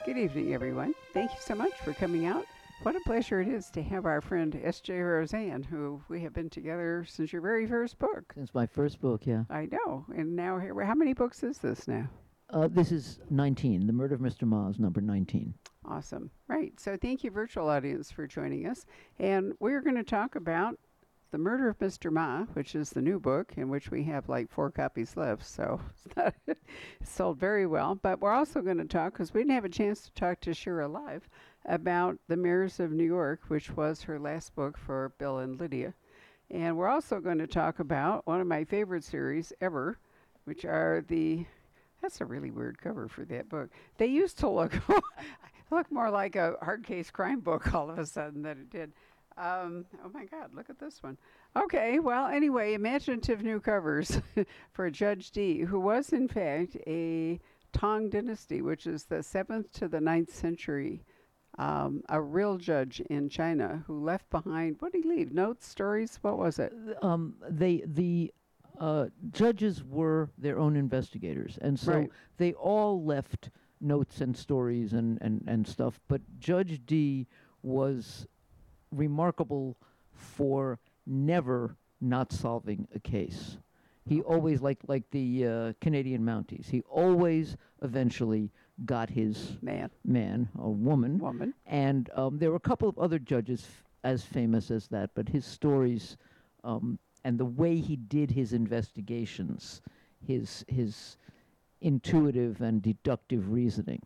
Good evening, everyone. Thank you so much for coming out. What a pleasure it is to have our friend S.J. Roseanne, who we have been together since your very first book. Since my first book, yeah. I know. And now here, how many books is this now? This is 19. The Murder of Mr. Ma is number 19. Awesome. Right. So thank you, virtual audience, for joining us. And we're going to talk about The Murder of Mr. Ma, which is the new book, in which we have like 4 copies left. So it's sold very well. But we're also going to talk, because we didn't have a chance to talk to Shira live, about The Mayors of New York, which was her last book for Bill and Lydia. And we're also going to talk about one of my favorite series ever, which are that's a really weird cover for that book. They used to look more like a hard case crime book all of a sudden than it did. Oh my God, look at this one. Okay, well, anyway, imaginative new covers for Judge Dee, who was in fact a Tang dynasty, which is the 7th to the 9th century, a real judge in China who left behind, what did he leave? Notes, stories? What was it? The judges were their own investigators, and so Right. they all left notes and stories and stuff. But Judge Dee was remarkable for never not solving a case. He always, like the Canadian Mounties, he always eventually got his man or woman. And there were a couple of other judges as famous as that, but his stories and the way he did his investigations, his intuitive and deductive reasoning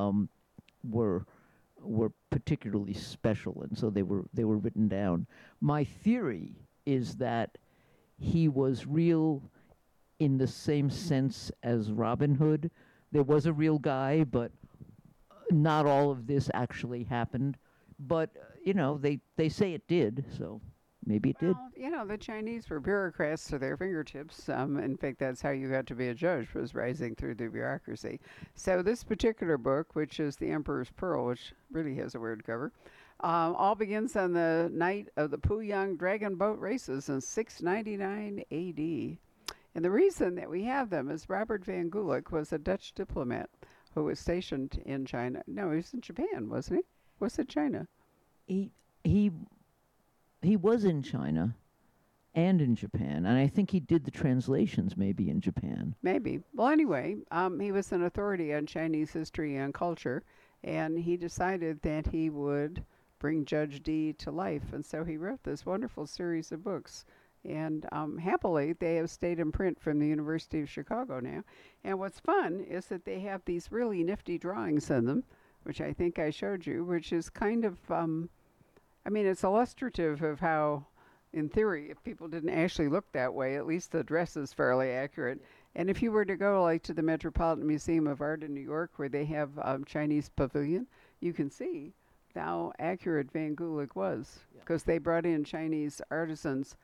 were particularly special, and so they were written down. My theory is that he was real in the same sense as Robin Hood. There was a real guy, but not all of this actually happened. But they say it did, so maybe it did. Well, the Chinese were bureaucrats to their fingertips. In fact, that's how you got to be a judge, was rising through the bureaucracy. So this particular book, which is The Emperor's Pearl, which really has a weird cover, all begins on the night of the Puyang Dragon Boat races in 699 A.D. And the reason that we have them is Robert van Gulik was a Dutch diplomat who was stationed in China. No, he was in Japan, wasn't he? Was it China? He was in China and in Japan, and I think he did the translations maybe in Japan. Maybe. Well, anyway, he was an authority on Chinese history and culture, and he decided that he would bring Judge Dee to life, and so he wrote this wonderful series of books. And happily, they have stayed in print from the University of Chicago now. And what's fun is that they have these really nifty drawings in them, which I think I showed you, which is kind of, it's illustrative of how, in theory, if people didn't actually look that way, at least the dress is fairly accurate. And if you were to go like to the Metropolitan Museum of Art in New York, where they have Chinese pavilion, you can see how accurate Van Gulik was, because they brought in Chinese artisans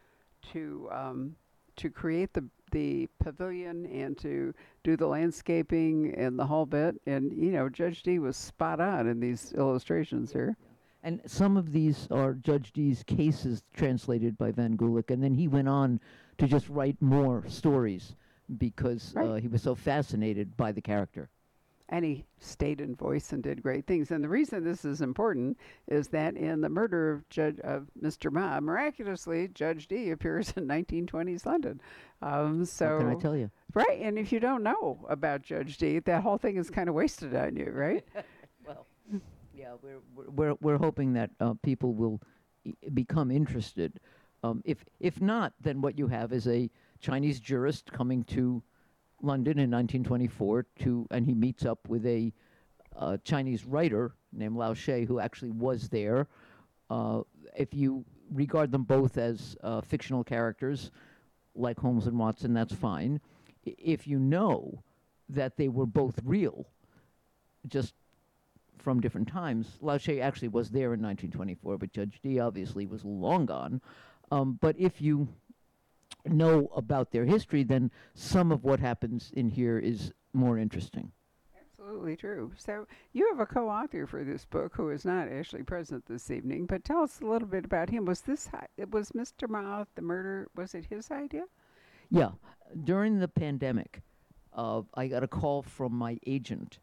to create the pavilion and to do the landscaping and the whole bit. And Judge Dee was spot on in these illustrations here. And some of these are Judge Dee's cases right by Van Gulik, and then he went on to just write more stories because he was so fascinated by the character. And he stayed in voice and did great things. And the reason this is important is that in The Murder of Mr. Ma, miraculously, Judge Dee appears in 1920s London. So what can I tell you? Right, and if you don't know about Judge Dee, that whole thing is kind of wasted on you, right? Well, yeah, we're hoping that people will become interested. If not, then what you have is a Chinese jurist coming to London in 1924 and he meets up with a Chinese writer named Lao She, who actually was there. If you regard them both as fictional characters, like Holmes and Watson, that's fine. If you know that they were both real, just from different times, Lao She actually was there in 1924, but Judge Dee obviously was long gone. But if you know about their history, then some of what happens in here is more interesting. Absolutely true. So you have a co-author for this book who is not actually present this evening, but tell us a little bit about him. Was Mr. Ma, the murder, was it his idea? Yeah. During the pandemic, I got a call from my agent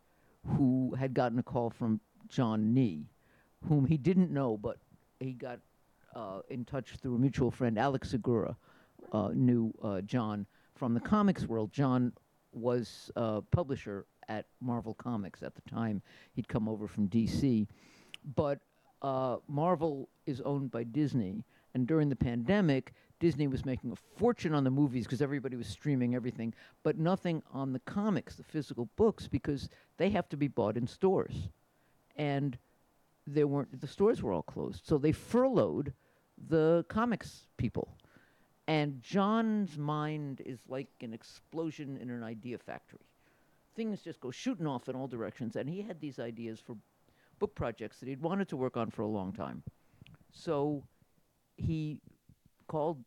who had gotten a call from John Nee, whom he didn't know, but he got in touch through a mutual friend. Alex Segura knew John from the comics world. John was publisher at Marvel Comics at the time. He'd come over from DC. But Marvel is owned by Disney, and during the pandemic, Disney was making a fortune on the movies because everybody was streaming everything, but nothing on the comics, the physical books, because they have to be bought in stores. And the stores were all closed. So they furloughed the comics people. And John's mind is like an explosion in an idea factory. Things just go shooting off in all directions, and he had these ideas for book projects that he'd wanted to work on for a long time. So he called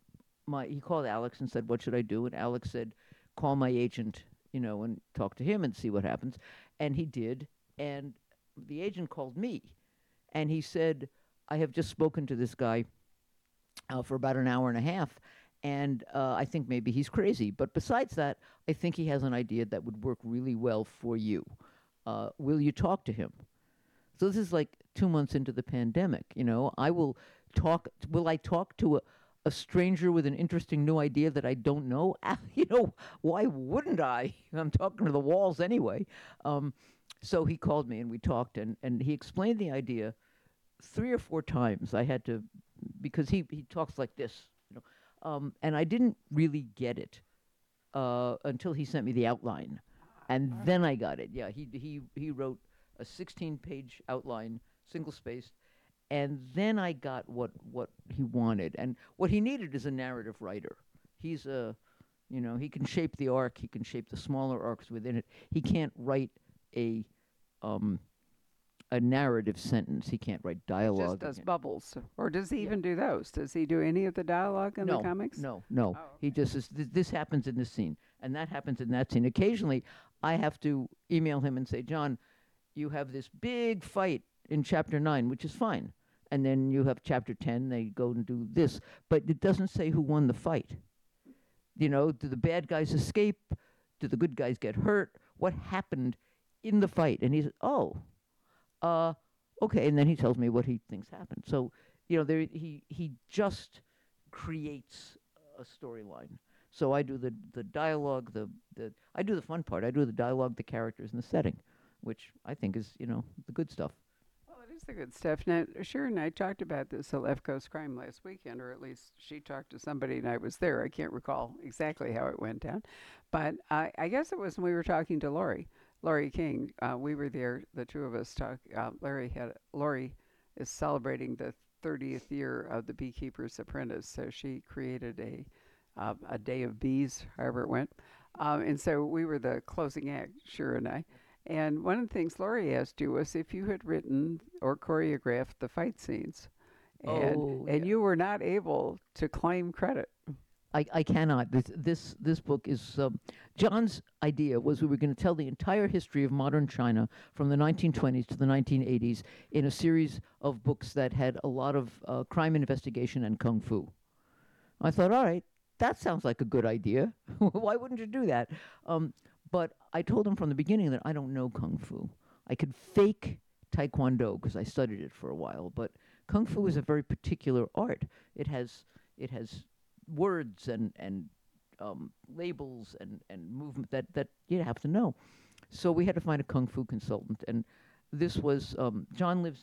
Alex and said, "What should I do?" And Alex said, "Call my agent, and talk to him and see what happens." And he did. And the agent called me, and he said, "I have just spoken to this guy for about an hour and a half, and I think maybe he's crazy. But besides that, I think he has an idea that would work really well for you. Will you talk to him?" So this is like 2 months into the pandemic. Will I talk to a stranger with an interesting new idea that I don't know? Why wouldn't I? I'm talking to the walls anyway. So he called me and we talked, and he explained the idea 3 or 4 times. I had to, because he talks like this, and I didn't really get it until he sent me the outline, and then I got it. Yeah, he wrote a 16-page outline, single-spaced, and then I got what he wanted. And what he needed is a narrative writer. He can shape the arc, he can shape the smaller arcs within it. He can't write a narrative sentence. He can't write dialogue. Just does bubbles. Or does he even do those? Does he do any of the dialogue in the comics? No. Oh, okay. He just says, this happens in this scene, and that happens in that scene. Occasionally, I have to email him and say, "John, you have this big fight in chapter 9, which is fine. And then you have chapter 10, they go and do this. But it doesn't say who won the fight. Do the bad guys escape? Do the good guys get hurt? What happened in the fight?" And he said, "Oh, okay." And then he tells me what he thinks happened. So, he just creates a storyline. So I do the dialogue, I do the fun part. I do the dialogue, the characters, and the setting, which I think is, the good stuff. Well, it is the good stuff. Now, Sharon and I talked about this at Left Coast Crime last weekend, or at least she talked to somebody and I was there. I can't recall exactly how it went down. But I guess it was when we were talking to Laurie King. We were there, the two of us talk. Laurie is celebrating the 30th year of The Beekeeper's Apprentice, so she created a day of bees, however it went. And so we were the closing act, Sharon and I. And one of the things Laurie asked you was if you had written or choreographed the fight scenes, and you were not able to claim credit. I cannot. This book is John's idea was we were going to tell the entire history of modern China from the 1920s to the 1980s in a series of books that had a lot of crime investigation and kung fu. I thought, all right, that sounds like a good idea. Why wouldn't you do that? But I told him from the beginning that I don't know kung fu. I could fake taekwondo because I studied it for a while, but kung fu is a very particular art. It has words and labels and movement that you have to know. So we had to find a kung fu consultant, and this was John lives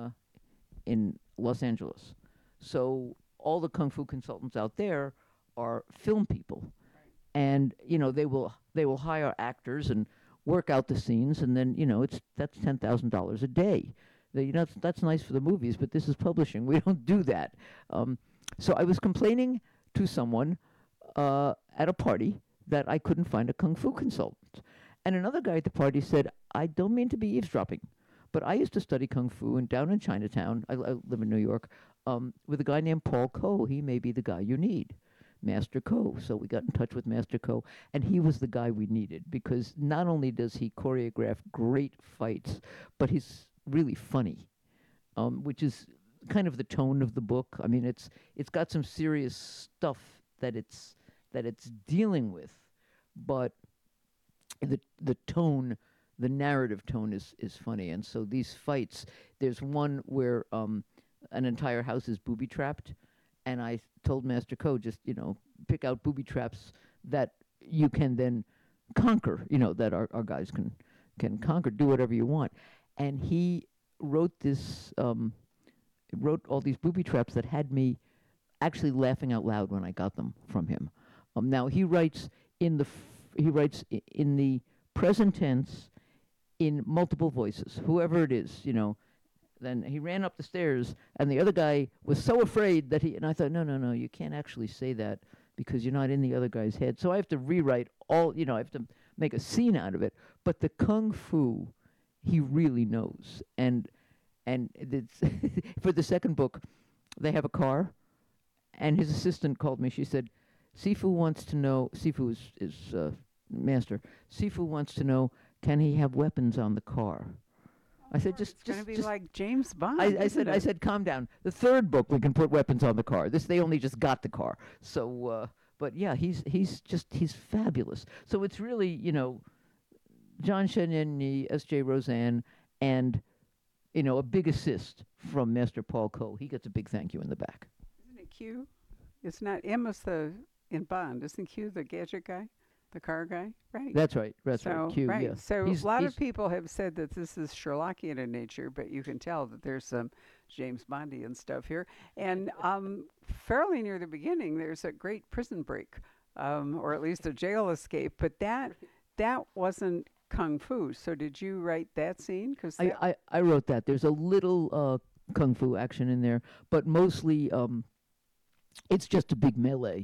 in Los Angeles, so all the kung fu consultants out there are film people, and they will hire actors and work out the scenes, and then that's $10,000 a day. That's nice for the movies, but this is publishing. We don't do that. So I was complaining to someone at a party that I couldn't find a kung fu consultant, and another guy at the party said, "I don't mean to be eavesdropping, but I used to study kung fu down in Chinatown. I live in New York with a guy named Paul Coe. He may be the guy you need." Master Coe. So we got in touch with Master Coe, and he was the guy we needed because not only does he choreograph great fights, but he's really funny, which is kind of the tone of the book. I mean, it's got some serious stuff that it's dealing with, but the tone the narrative tone is funny. And so these fights, there's one where an entire house is booby trapped, and I told Master Ko, just pick out booby traps that you can then conquer, that our guys can conquer, do whatever you want. And he wrote wrote all these booby traps that had me actually laughing out loud when I got them from him. Now he writes in the present tense in multiple voices, whoever it is, Then he ran up the stairs, and the other guy was so afraid and I thought, no, you can't actually say that because you're not in the other guy's head. So I have to rewrite I have to make a scene out of it. But the kung fu, he really knows. And it's for the second book, they have a car, and his assistant called me. She said, Sifu wants to know, Sifu is master, Sifu wants to know, can he have weapons on the car? I said, it's going to be like James Bond. I said, calm down. The third book, we can put weapons on the car. They only just got the car. So, but yeah, he's fabulous. So it's really, John Shen-Yen, S.J. Roseanne, and, a big assist from Master Paul Ko. He gets a big thank you in the back. Isn't it Q? It's not Emma's in Bond. Isn't Q the gadget guy? The car guy, right? That's right. That's so, right. Q, right. yeah. So a lot of people have said that this is Sherlockian in nature, but you can tell that there's some James Bondian stuff here. And fairly near the beginning, there's a great prison break, or at least a jail escape. But that wasn't kung fu. So did you write that scene? Because I wrote that. There's a little kung fu action in there, but mostly it's just a big melee.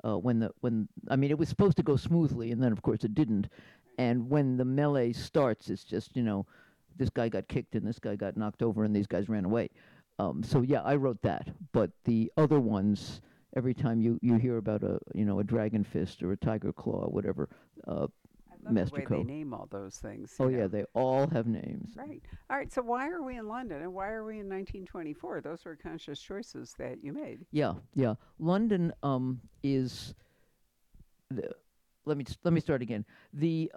It was supposed to go smoothly, and then of course it didn't. And when the melee starts, it's just this guy got kicked and this guy got knocked over and these guys ran away. So yeah, I wrote that. But the other ones, every time you hear about a dragon fist or a tiger claw or whatever, I love the way they name all those things. Oh yeah, they all have names. Right. All right. So why are we in London, and why are we in 1924? Those were conscious choices that you made. Yeah. London is. Let me start again. The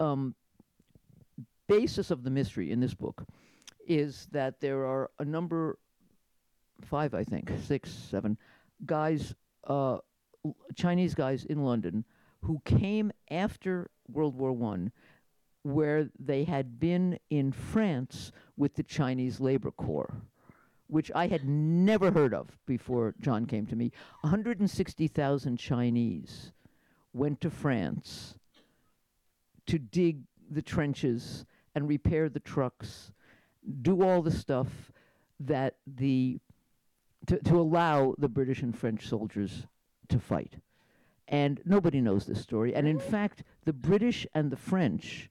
basis of the mystery in this book is that there are a number, 5, I think, 6, 7 guys, Chinese guys in London who came after World War I, where they had been in France with the Chinese Labor Corps, which I had never heard of before John came to me. 160,000 Chinese went to France to dig the trenches and repair the trucks, do all the stuff that to allow the British and French soldiers to fight. And nobody knows this story. And in fact, the British and the French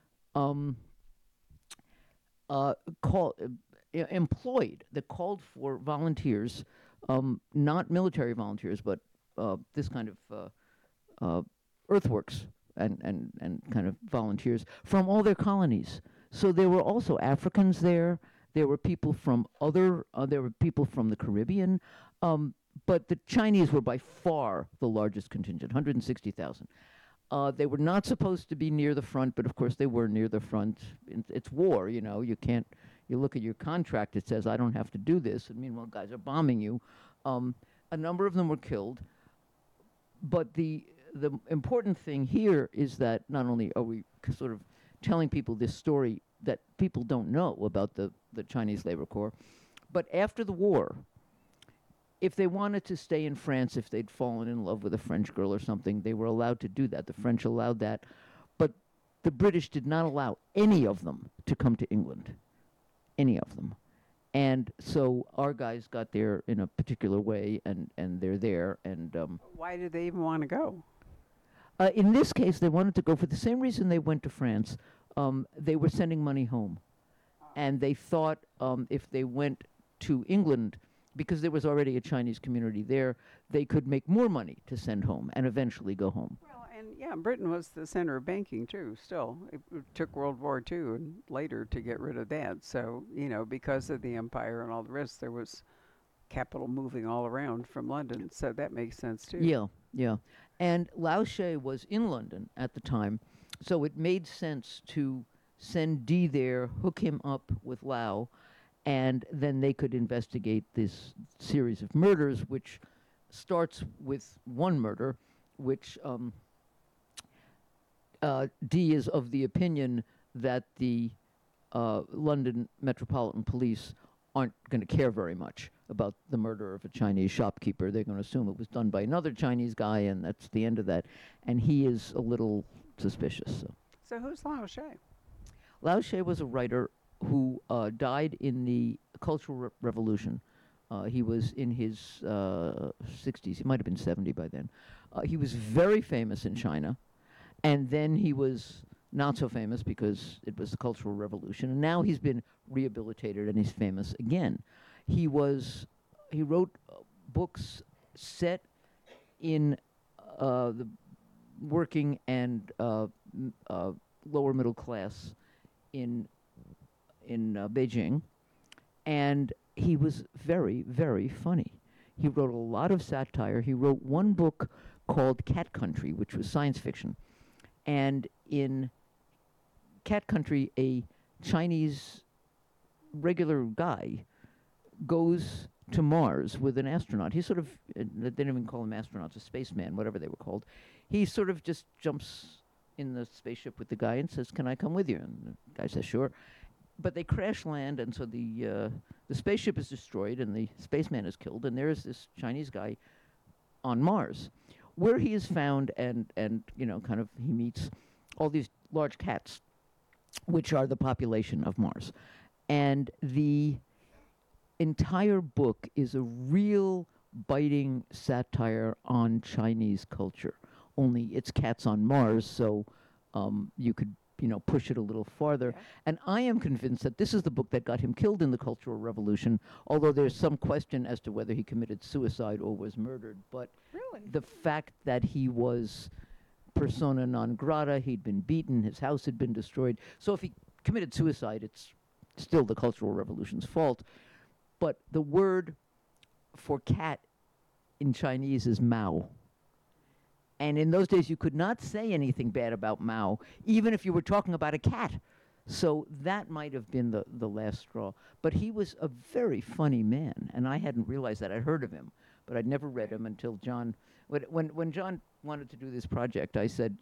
called for volunteers, not military volunteers, but this kind of earthworks and kind of volunteers from all their colonies. So there were also Africans there. There were people from there were people from the Caribbean. But the Chinese were by far the largest contingent, 160,000. They were not supposed to be near the front, but of course they were near the front. It's war, you can't, you look at your contract, it says, I don't have to do this, and meanwhile guys are bombing you. A number of them were killed, but the important thing here is that not only are we sort of telling people this story that people don't know about the Chinese Labor Corps, but after the war, if they wanted to stay in France, if they'd fallen in love with a French girl or something, they were allowed to do that. The French allowed that. But the British did not allow any of them to come to England. Any of them. And so our guys got there in a particular way, and they're there. And why did they even want to go? In this case, they wanted to go for the same reason they went to France. They were sending money home. And they thought if they went to England, because there was already a Chinese community there, they could make more money to send home and eventually go home. Well, and yeah, Britain was the center of banking too, still. It took World War II and later to get rid of that. So, because of the empire and all the rest, there was capital moving all around from London. So that makes sense too. Yeah. And Lao She was in London at the time, so it made sense to send Dee there, hook him up with Lau, and then they could investigate this series of murders, which starts with one murder, which Dee is of the opinion that the London Metropolitan Police aren't going to care very much about the murder of a Chinese shopkeeper. They're going to assume it was done by another Chinese guy, and that's the end of that. And he is a little suspicious. So who's Lao She? Lao She was a writer who died in the Cultural Revolution. He was in his 60s. He might have been 70 by then. He was very famous in China, and then he was not so famous because it was the Cultural Revolution. And now he's been rehabilitated and he's famous again. He wrote books set in the working and lower middle class in Beijing, and he was very, very funny. He wrote a lot of satire. He wrote one book called Cat Country, which was science fiction. And in Cat Country, a Chinese regular guy goes to Mars with an astronaut. He sort of, they didn't even call him astronauts, a spaceman, whatever they were called. He sort of just jumps in the spaceship with the guy and says, "Can I come with you?" And the guy says, "Sure." But they crash land, and so the spaceship is destroyed, and the spaceman is killed, and there is this Chinese guy on Mars, where he is found, and kind of he meets all these large cats, which are the population of Mars, and the entire book is a real biting satire on Chinese culture. Only it's cats on Mars, so you could push it a little farther. Yeah. And I am convinced that this is the book that got him killed in the Cultural Revolution, although there's some question as to whether he committed suicide or was murdered. But Really? the fact that he was persona non grata, he'd been beaten, his house had been destroyed. So if he committed suicide, it's still the Cultural Revolution's fault. But the word for cat in Chinese is Mao. And in those days, you could not say anything bad about Mao, even if you were talking about a cat. So that might have been the last straw. But he was a very funny man, and I hadn't realized that. I'd heard of him, but I'd never read him until John. When John wanted to do this project, I said,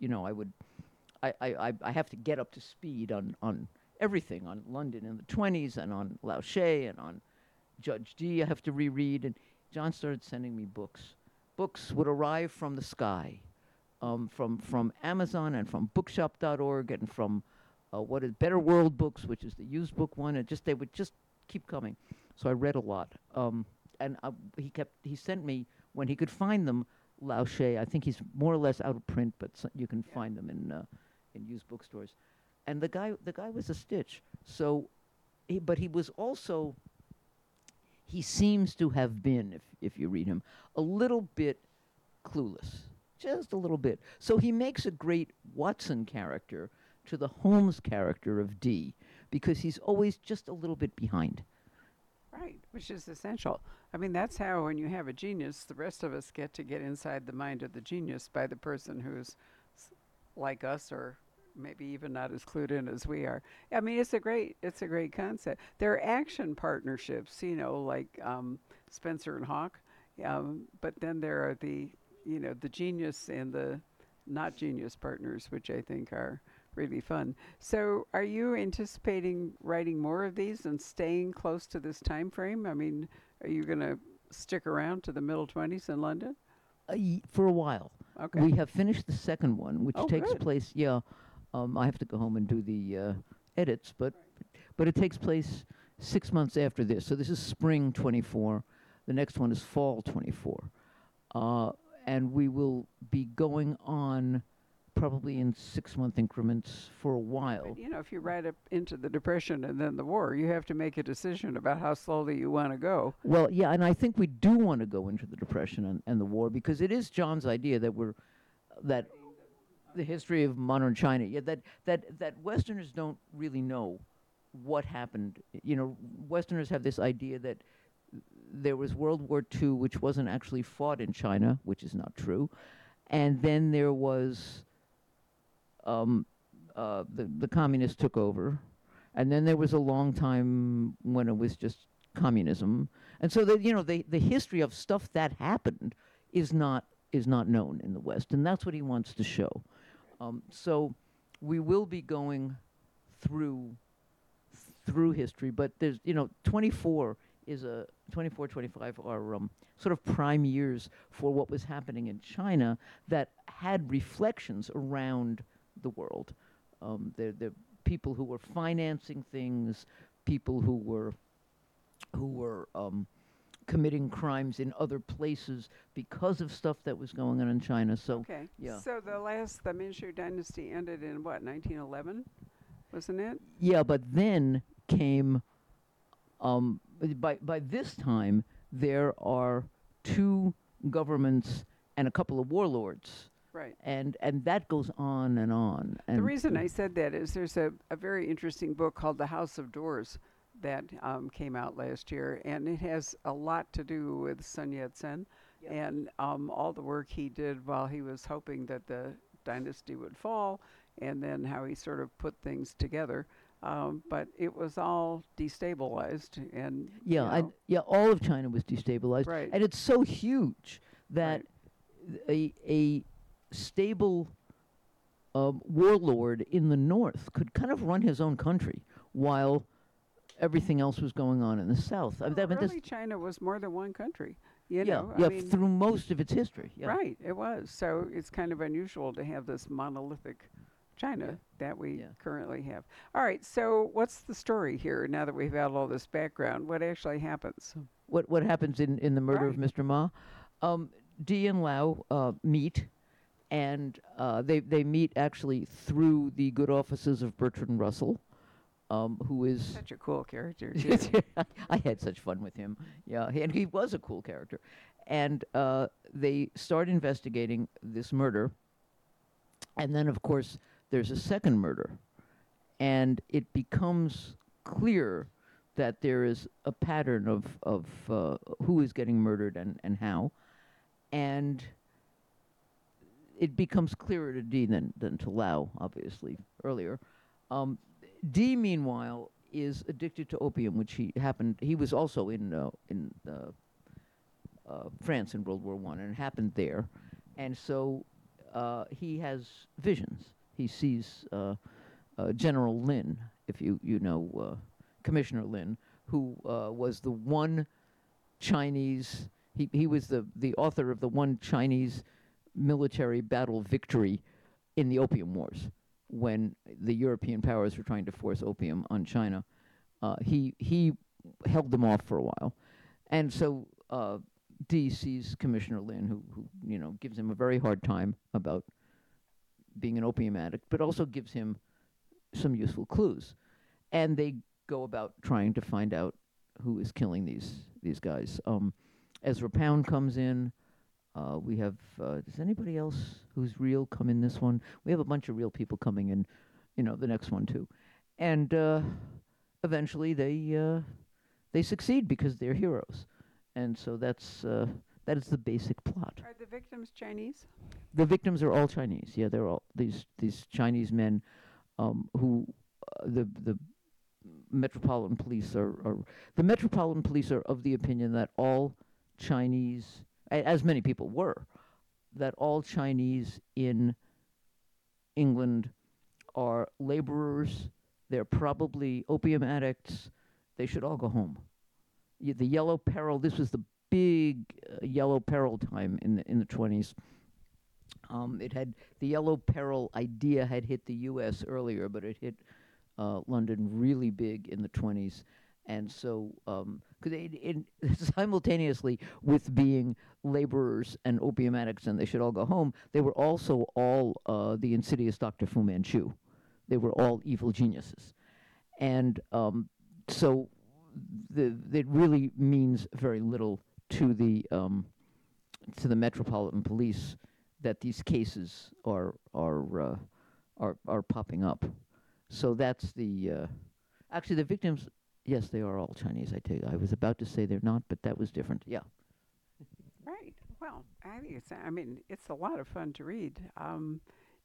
I have to get up to speed on everything, on London in the 20s, and on Lao She, and on Judge Dee I have to reread. And John started sending me books. Books would arrive from the sky, from Amazon and from bookshop.org and from what is Better World Books, which is the used book one. And they would just keep coming. So I read a lot. And he sent me, when he could find them, Lao She. I think he's more or less out of print, but you can find them in used bookstores. And the guy was a stitch. So, but he was also, he seems to have been, if you read him, a little bit clueless, just a little bit. So he makes a great Watson character to the Holmes character of Dee, because he's always just a little bit behind. Right, which is essential. I mean, that's how when you have a genius, the rest of us get inside the mind of the genius by the person who's like us, or maybe even not as clued in as we are. I mean, it's a great concept. There are action partnerships, like Spencer and Hawk, but then there are the genius and the not genius partners, which I think are really fun. So are you anticipating writing more of these and staying close to this time frame? I mean, are you going to stick around to the middle 20s in London? For a while. Okay. We have finished the second one, which takes good. place, I have to go home and do the edits, but it takes place 6 months after this. So this is spring 24. The next one is fall 24. And we will be going on probably in 6-month increments for a while. But, if you ride up into the Depression and then the war, you have to make a decision about how slowly you want to go. Well, yeah, and I think we do want to go into the Depression and the war, because it is John's idea that the history of modern China, that Westerners don't really know what happened. Westerners have this idea that there was World War II, which wasn't actually fought in China, which is not true. And then there was the communists took over, and then there was a long time when it was just communism, and so the history of stuff that happened is not known in the West, and that's what he wants to show. So we will be going through history, but there's 24 is a 24, 25 are sort of prime years for what was happening in China that had reflections around the world. They're people who were financing things, people who were committing crimes in other places because of stuff that was going on in China. So Okay. yeah, So the Manchu dynasty ended in what, 1911, wasn't it? yeah, but then came by this time there are two governments and a couple of warlords, Right. and that goes on and on. And The reason I said that is there's a very interesting book called The House of Doors that came out last year, and it has a lot to do with Sun Yat-sen Yep. and all the work he did while he was hoping that the dynasty would fall, and then how he sort of put things together. But it was all destabilized, and all of China was destabilized, right, and it's so huge that a stable warlord in the north could kind of run his own country while everything else was going on in the south. I mean, early China was more than one country. yeah, I mean, through most of its history. Yeah. right, it was. So it's kind of unusual to have this monolithic China Yeah. that we Yeah. currently have. All right, so what's the story here now that we've had all this background? What actually happens? What happens in the murder of Right. Mr. Ma? Di and Lao meet, and they meet actually through the good offices of Bertrand Russell, who is Such a cool character, too. I had such fun with him. Yeah, and he was a cool character. And they start investigating this murder, and then of course there's a second murder, and it becomes clear that there is a pattern of who is getting murdered and how, and it becomes clearer to Dee than to Lau, obviously, earlier. Dee, meanwhile, is addicted to opium, which he was also in France in World War I, and it happened there. And so he has visions. He sees General Lin, if you know Commissioner Lin, who was the one Chinese, he was the author of the one Chinese military battle victory in the Opium Wars when the European powers were trying to force opium on China. He held them off for a while. And so Dee sees Commissioner Lin, who gives him a very hard time about being an opium addict, but also gives him some useful clues. And they go about trying to find out who is killing these guys. Ezra Pound comes in. We have, does anybody else who's real come in this one? We have a bunch of real people coming in, the next one too. And eventually they succeed because they're heroes. And so that is the basic plot. Are the victims Chinese? The victims are all Chinese. Yeah, they're all these Chinese men who the Metropolitan Police the Metropolitan Police are of the opinion that all Chinese, as many people were, that all Chinese in England are laborers. They're probably opium addicts. They should all go home. The Yellow Peril. This was the big Yellow Peril time in the 20s. The Yellow Peril idea had hit the U.S. earlier, but it hit London really big in the 20s. And so, simultaneously with being laborers and opium addicts and they should all go home, they were also all the insidious Dr. Fu Manchu. They were all evil geniuses. And so it really means very little to the Metropolitan Police that these cases are popping up. So that's actually the victims. Yes, they are all Chinese. I tell you, I was about to say they're not, but that was different. Yeah. Right. Well, I think it's a lot of fun to read.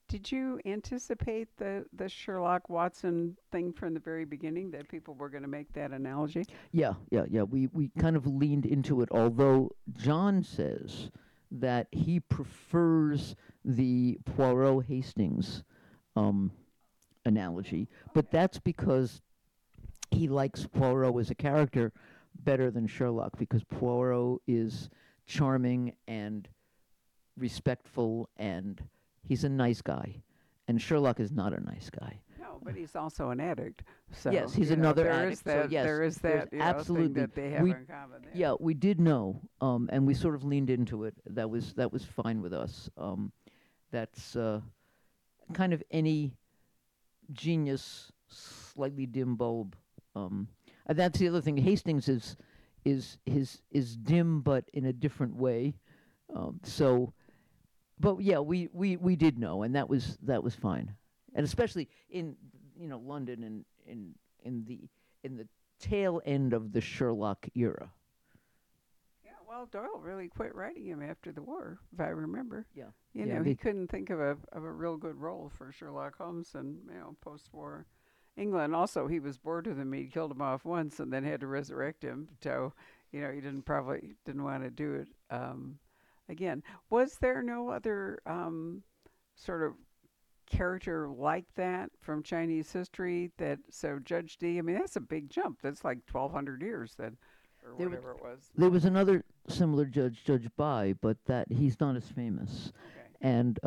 Did you anticipate the Sherlock Watson thing from the very beginning that people were going to make that analogy? Yeah. We kind of leaned into it, although John says that he prefers the Poirot Hastings um, analogy, but that's because he likes Poirot as a character better than Sherlock, because Poirot is charming and respectful and he's a nice guy, and Sherlock is not a nice guy. No, but he's also an addict. So Yes, he's you know, another there addict. is that. So yes, There is there's that thing absolutely that they have we in common. There. yeah we did know, and we sort of leaned into it. That was fine with us. That's kind of any genius, slightly dim bulb. And that's the other thing. Hastings is dim, but in a different way. So, but yeah, we did know, and that was fine, and especially in London and in the tail end of the Sherlock era. Yeah, well, Doyle really quit writing him after the war, if I remember. Yeah, You yeah, know, he couldn't think of a real good role for Sherlock Holmes in post-war England. Also, he was bored with him. He killed him off once and then had to resurrect him. So, he didn't want to do it again. Was there no other sort of character like that from Chinese history? So Judge Dee, I mean, that's a big jump. That's like 1,200 years then, or There was- whatever it was. there was another similar judge, Judge Bai, but that he's not as famous. Okay. And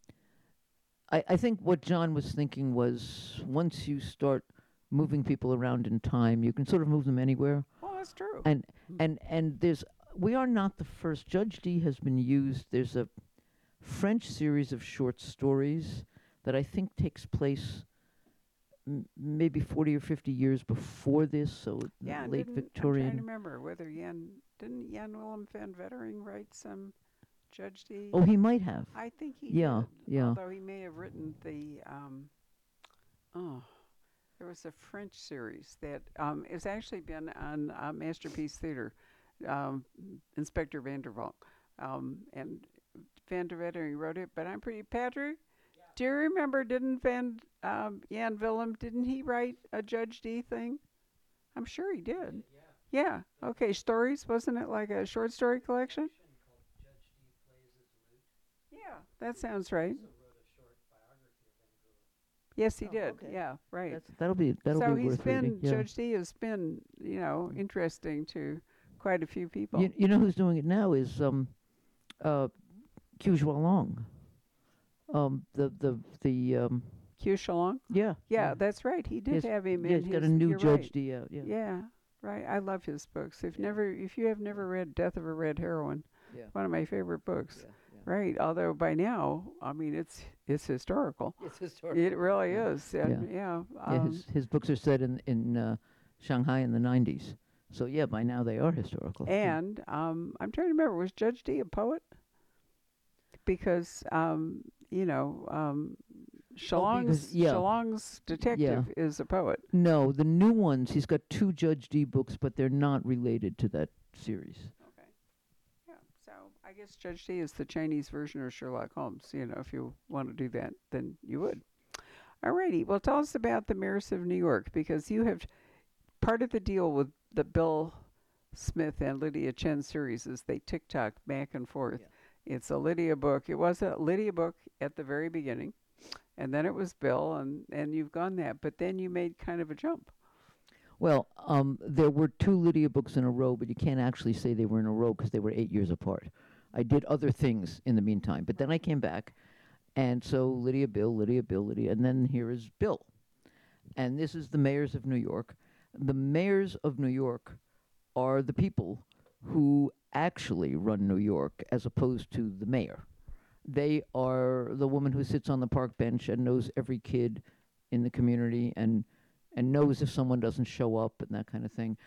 I think what John was thinking was, once you start moving people around in time, you can sort of move them anywhere. Well, that's true. And we are not the first. Judge Dee has been used. There's a French series of short stories that I think takes place maybe 40 or 50 years before this, so Yeah, late I'm trying to Victorian. remember whether didn't Jan Willem van Vettering write some Judge Dee? Oh, he might have. I think he Yeah, did. yeah. Although he may have written oh, there was a French series that it's actually been on Masterpiece Theater, Inspector Vandervalk, and Van der Vettering wrote it. But I'm pretty Patrick. Do you remember? Didn't Jan Willem? Didn't he write a Judge Dee thing? I'm sure he did. Yeah. Okay. Stories, wasn't it like a short story collection? Yeah, that sounds right. Yes, he Oh, did. okay. Yeah, right. That'll be So be he's worth been reading. Yeah. Judge Dee has been interesting to quite a few people. You know who's doing it now is Qiu Long. Q Shalong. Yeah. Yeah, that's right. He did Yes, have him Yeah, in he's got a his- new you're Judge right. Dee out. Yeah. Yeah, right. I love his books. If Yeah. you have never read Death of a Red Heroine, Yeah. one of my favorite books. Yeah. Right. Although by now, I mean, it's historical. It's historical. It really Yeah. is. And yeah. Yeah, his books are set in Shanghai in the 90s. So yeah, by now they are historical. And I'm trying to remember, was Judge Dee a poet? Because Shalong's yeah. Shalong's detective is a poet. No, the new ones, he's got two Judge Dee books, but they're not related to that series. Okay. Yeah. So I guess Judge Dee is the Chinese version of Sherlock Holmes. If you want to do that, then you would. Alrighty. Well, tell us about the Mayors of New York, because you have part of the deal with the Bill Smith and Lydia Chen series is they tick-tock back and forth. Yeah. It's a Lydia book. It was a Lydia book at the very beginning, and then it was Bill, and you've gone that. But then you made kind of a jump. Well, there were two Lydia books in a row, but you can't actually say they were in a row because they were 8 years apart. I did other things in the meantime, but then I came back, and so Lydia, Bill, and then here is Bill. And this is the Mayors of New York. The Mayors of New York are the people who actually run New York as opposed to the mayor. They are the woman who sits on the park bench and knows every kid in the community and knows if someone doesn't show up and that kind of thing.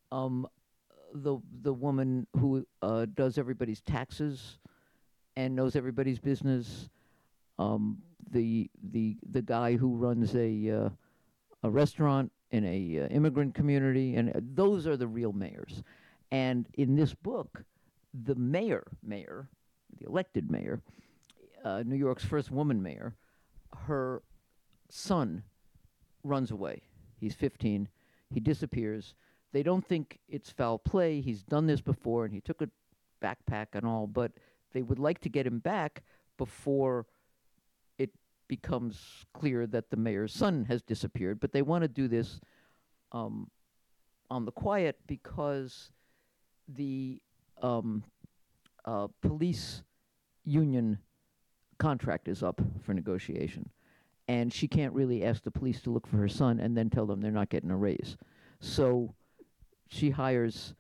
The woman who does everybody's taxes and knows everybody's business. The guy who runs a restaurant in a immigrant community, and those are the real mayors. And in this book, the mayor, the elected mayor, New York's first woman mayor, her son runs away. He's 15. He disappears. They don't think it's foul play. He's done this before, and he took a backpack and all, but they would like to get him back before it becomes clear that the mayor's son has disappeared. But they want to do this on the quiet because the police union contract is up for negotiation. And she can't really ask the police to look for her son and then tell them they're not getting a raise. So she hires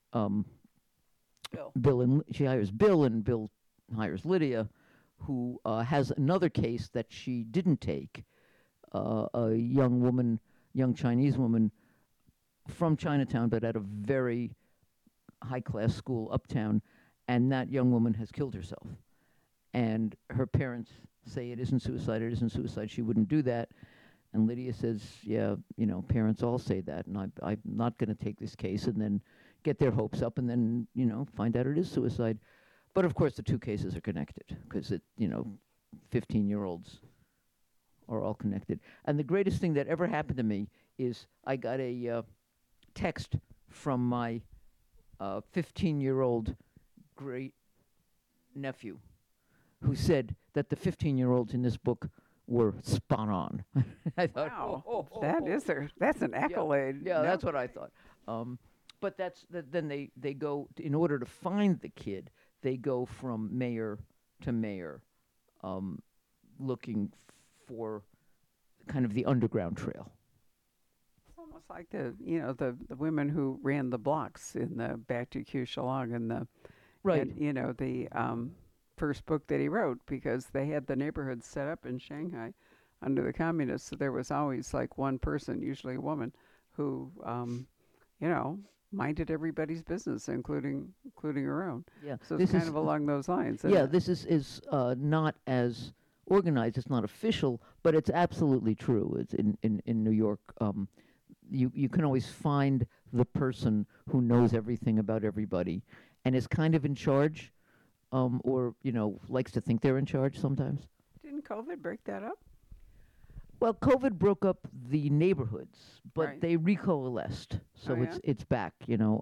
she hires Bill, and Bill hires Lydia, who has another case that she didn't take, a young Chinese woman from Chinatown, but at a very high-class school uptown, and that young woman has killed herself. And her parents say it isn't suicide, she wouldn't do that. And Lydia says, yeah, parents all say that, and I'm not going to take this case and then get their hopes up and then, find out it is suicide. But of course the two cases are connected because 15-year-olds are all connected. And the greatest thing that ever happened to me is I got a text from my 15-year-old great nephew who said that the 15-year-olds in this book were spot on. I thought, wow, that's an accolade. Yeah, that's what I thought. But then they go, in order to find the kid, they go from mayor to mayor, looking for kind of the underground trail. It's almost like the women who ran the blocks in the Back to Q Shalong and the Right. and, the first book that he wrote, because they had the neighborhoods set up in Shanghai under the communists. So there was always like one person, usually a woman, who minded everybody's business, including her own. Yeah. So it's kind of along those lines. Isn't it? This is not as organized. It's not official, but it's absolutely true. It's in New York. You can always find the person who knows everything about everybody and is kind of in charge, or likes to think they're in charge sometimes. Didn't COVID break that up? Well, COVID broke up the neighborhoods, but Right. they recoalesced, so Oh, yeah? it's back.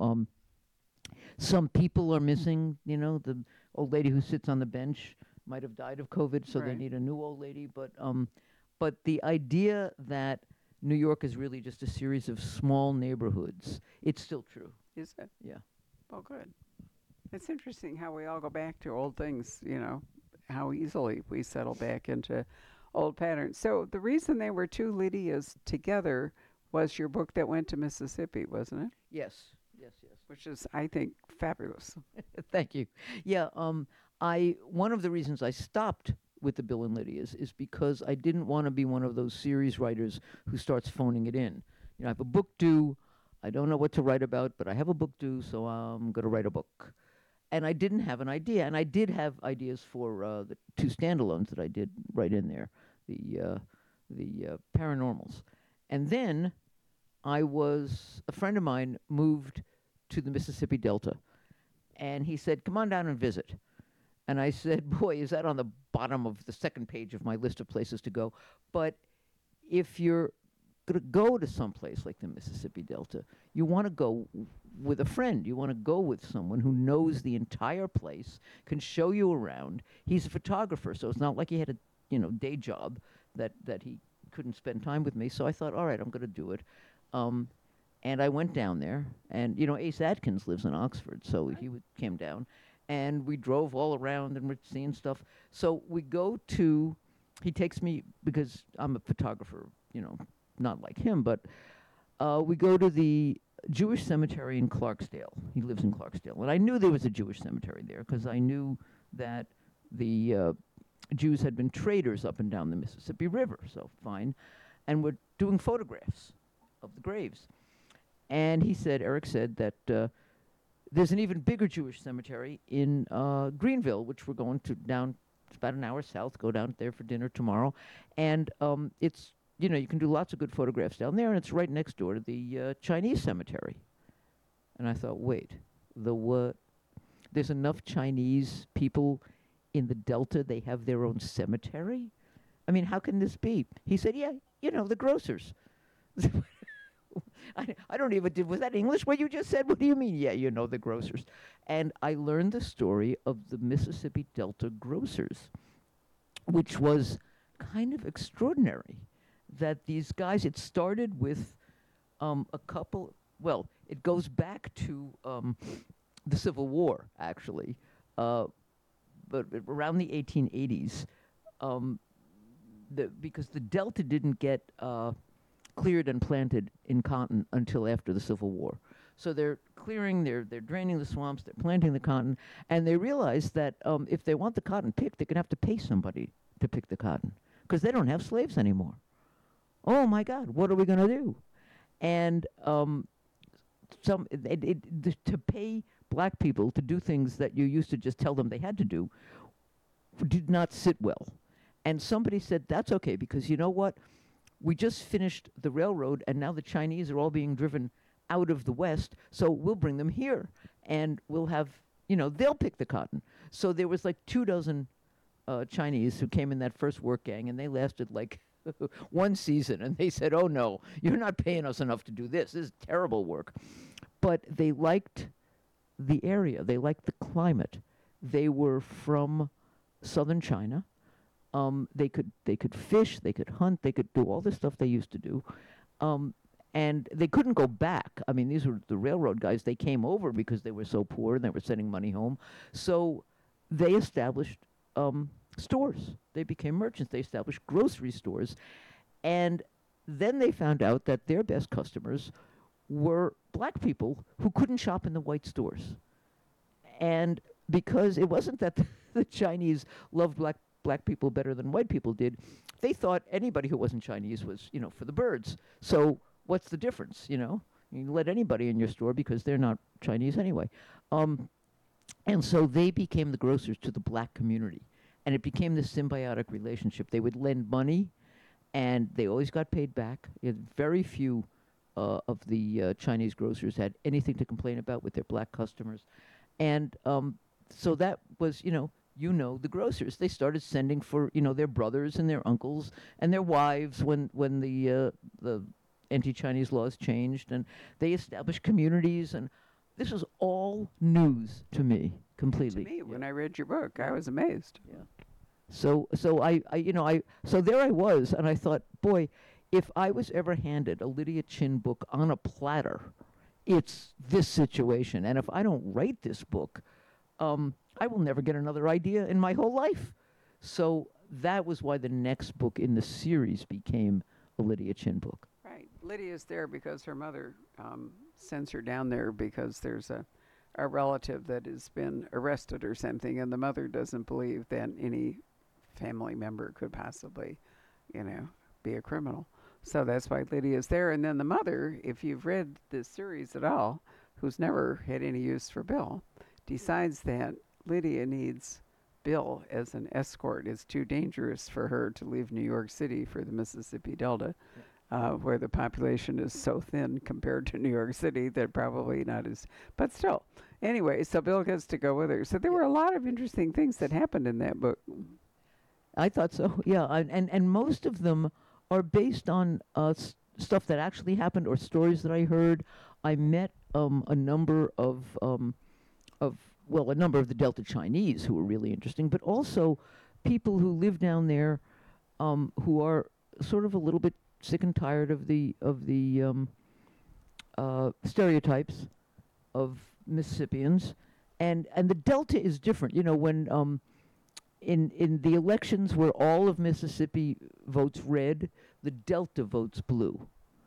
Some people are missing. The old lady who sits on the bench might have died of COVID, so they Right. need a new old lady. But the idea that New York is really just a series of small neighborhoods, it's still true. Is it? Yeah. Oh, good. It's interesting how we all go back to old things, how easily we settle back into old patterns. So the reason they were two Lydias together was your book that went to Mississippi, wasn't it? Yes. Which is, I think, fabulous. Thank you. Yeah. One of the reasons I stopped with the Bill and Lydia's is because I didn't want to be one of those series writers who starts phoning it in. I have a book due. I don't know what to write about, but I have a book due, so I'm going to write a book. And I didn't have an idea. And I did have ideas for the two standalones that I did right in there, the paranormals. And then a friend of mine moved to the Mississippi Delta, and he said, come on down and visit. And I said, boy, is that on the bottom of the second page of my list of places to go. But if you're going to go to some place like the Mississippi Delta, you want to go with a friend. You want to go with someone who knows the entire place, can show you around. He's a photographer, so it's not like he had a day job that he couldn't spend time with me. So I thought, all right, I'm going to do it. And I went down there, and Ace Atkins lives in Oxford, so he came down, and we drove all around and we're seeing stuff. So we go to, he takes me, because I'm a photographer, not like him, but we go to the Jewish cemetery in Clarksdale. He lives in Clarksdale, and I knew there was a Jewish cemetery there because I knew that the Jews had been traders up and down the Mississippi River, so fine. And we're doing photographs of the graves. And Eric said that there's an even bigger Jewish cemetery in Greenville, which we're going to down, it's about an hour south, go down there for dinner tomorrow. And it's, you can do lots of good photographs down there, and it's right next door to the Chinese cemetery. And I thought, wait, the what? There's enough Chinese people in the Delta, they have their own cemetery? I mean, how can this be? He said, yeah, the grocers. I don't even, was that English what you just said? What do you mean? Yeah, the grocers. And I learned the story of the Mississippi Delta grocers, which was kind of extraordinary. That these guys, it started with a couple, well, it goes back to the Civil War, actually, but around the 1880s, because the Delta didn't get cleared and planted in cotton until after the Civil War. So they're clearing, they're draining the swamps, they're planting the cotton, and they realize that if they want the cotton picked, they're going to have to pay somebody to pick the cotton because they don't have slaves anymore. Oh my God, what are we going to do? And to pay black people to do things that you used to just tell them they had to do did not sit well. And somebody said, that's okay, because you know what? We just finished the railroad, and now the Chinese are all being driven out of the West, so we'll bring them here, and we'll have, they'll pick the cotton. So there was like 24 Chinese who came in that first work gang, and they lasted like one season, and they said, oh no, you're not paying us enough to do this. This is terrible work. But they liked the area. They liked the climate. They were from southern China. They could fish, they could hunt, they could do all the stuff they used to do. And they couldn't go back. I mean, these were the railroad guys. They came over because they were so poor and they were sending money home. So they established stores. They became merchants. They established grocery stores. And then they found out that their best customers were black people who couldn't shop in the white stores. And because it wasn't that the Chinese loved black people better than white people did, they thought anybody who wasn't Chinese was, for the birds. So what's the difference, You let anybody in your store because they're not Chinese anyway. And so they became the grocers to the black community. And it became this symbiotic relationship. They would lend money, and they always got paid back. Very few of the Chinese grocers had anything to complain about with their black customers. And so that was, the grocers. They started sending for, their brothers and their uncles and their wives when the anti-Chinese laws changed, and they established communities, and this was all news to me completely. To me, when I read your book, I was amazed. Yeah. So so there I was, and I thought, boy, if I was ever handed a Lydia Chin book on a platter, it's this situation, and if I don't write this book, I will never get another idea in my whole life. So that was why the next book in the series became a Lydia Chin book. Right. Lydia's there because her mother sends her down there because there's a relative that has been arrested or something, and the mother doesn't believe that any family member could possibly, be a criminal. So that's why Lydia's there. And then the mother, if you've read this series at all, who's never had any use for Bill, decides that Lydia needs Bill as an escort. It's too dangerous for her to leave New York City for the Mississippi Delta, where the population is so thin compared to New York City that probably not as, but still. Anyway, so Bill gets to go with her. So there were a lot of interesting things that happened in that book. I thought so, yeah. And most of them are based on stuff that actually happened or stories that I heard. I met a number of the Delta Chinese who were really interesting, but also people who live down there who are sort of a little bit sick and tired of the stereotypes of Mississippians, and the Delta is different. When in the elections where all of Mississippi votes red, the Delta votes blue.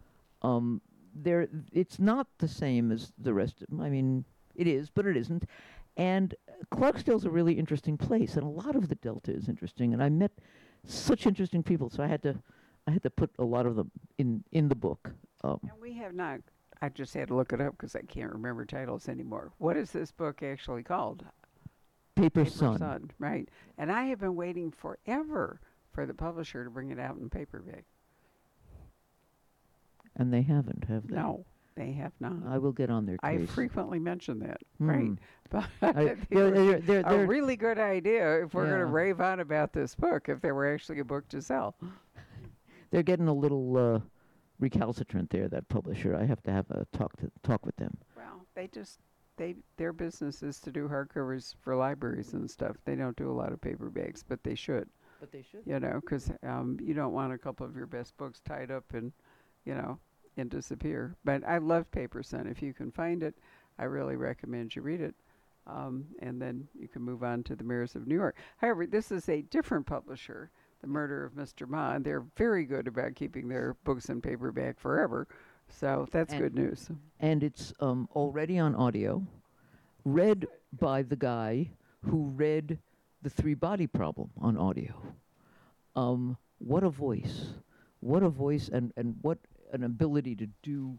It's not the same as the rest of them. I mean, it is, but it isn't. And Clarksdale's a really interesting place, and a lot of the Delta is interesting. And I met such interesting people, so I had to put a lot of them in the book. And we have not. I just had to look it up because I can't remember titles anymore. What is this book actually called? Paper Sun. Right. And I have been waiting forever for the publisher to bring it out in paperback. And they haven't, have they? No. They have not. I will get on their I case. frequently mention that, Hmm. right? But I, it they're, would be they're, they're, a they're, really good idea if we're going to yeah, rave on about this book, if there were actually a book to sell. they're getting a little recalcitrant there. That publisher. I have to have a talk with them. Well, their business is to do hardcovers for libraries and stuff. They don't do a lot of paperbacks, but they should, But they should. you know, because you don't want a couple of your best books tied up and, you know, and disappear. But I love Paperson. If you can find it, I really recommend you read it. And then you can move on to The Mayors of New York. However, this is a different publisher, The Murder of Mr. Ma, and they're very good about keeping their books in paperback forever. So that's And- good news. And it's already on audio, read by the guy who read The Three Body Problem on audio. What a voice! What a voice, and what an ability to do